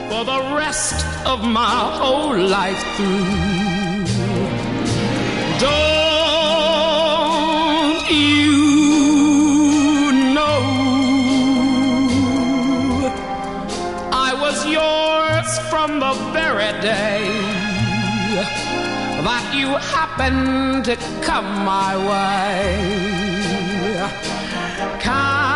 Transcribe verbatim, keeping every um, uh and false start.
for the rest of my whole life through. Don't you know I was yours from the very day that you happened to come my way? Can